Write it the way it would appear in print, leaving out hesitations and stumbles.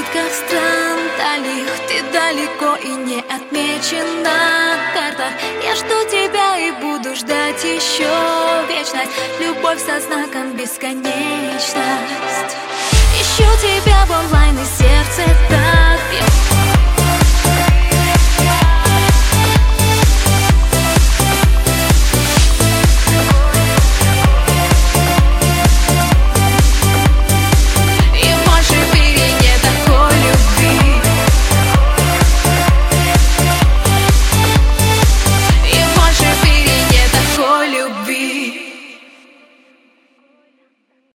маршрутках стран далеких ты далеко и не отмечен на картах. Я жду тебя и буду ждать еще вечность. Любовь со знаком бесконечность. Ищу тебя в онлайн, и сердце так бьет.